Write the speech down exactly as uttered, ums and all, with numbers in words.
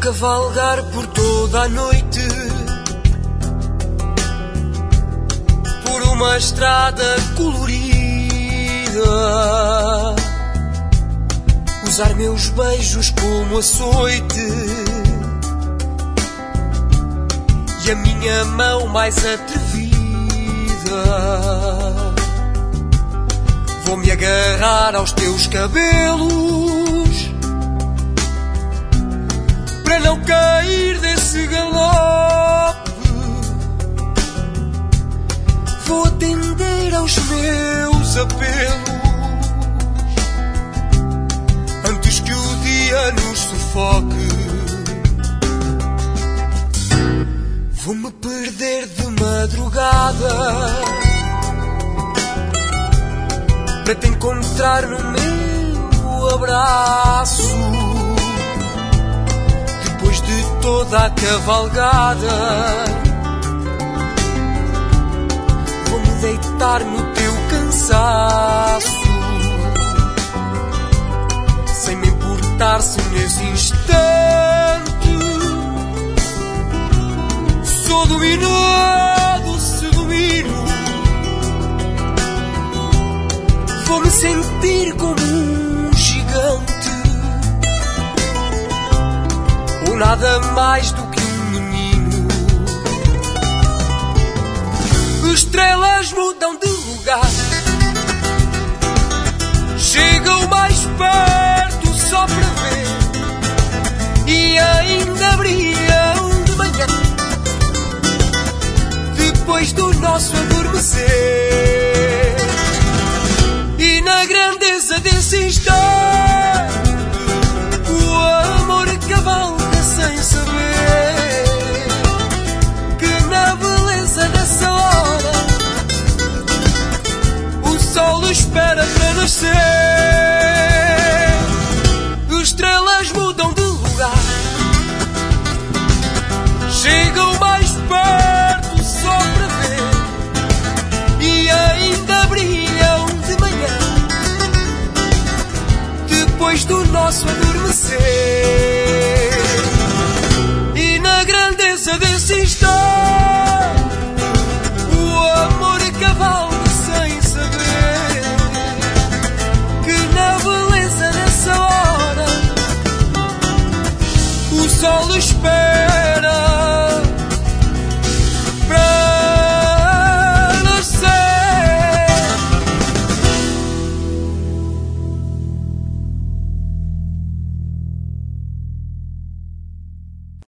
cavalgar por toda a noite, por uma estrada colorida, usar meus beijos como açoite e a minha mão mais atrevida. Vou-me agarrar aos teus cabelos para não cair desse galope. Vou atender aos meus apelos antes que o dia nos sufoque. Vou-me perder de madrugada para te encontrar no meu abraço. Depois de toda a cavalgada, vou-me deitar no teu cansaço, sem me importar se nesse instante sou dominado, se domino. Vou-me sentir como um gigante, ou nada mais do que um menino. Estrelas mudam de lugar, chegam mais perto só para ver, e ainda brilham de manhã, depois do nosso adormecer. E na grandeza desse instante, o amor cavalga sem saber que na beleza dessa hora o sol espera para nascer. Estrelas mudam de lugar, chegam mais perto só para ver, e ainda brilham de manhã, depois do nosso adormecer. E na grandeza desse instante, o amor cavalga sem saber que na beleza dessa hora o sol espera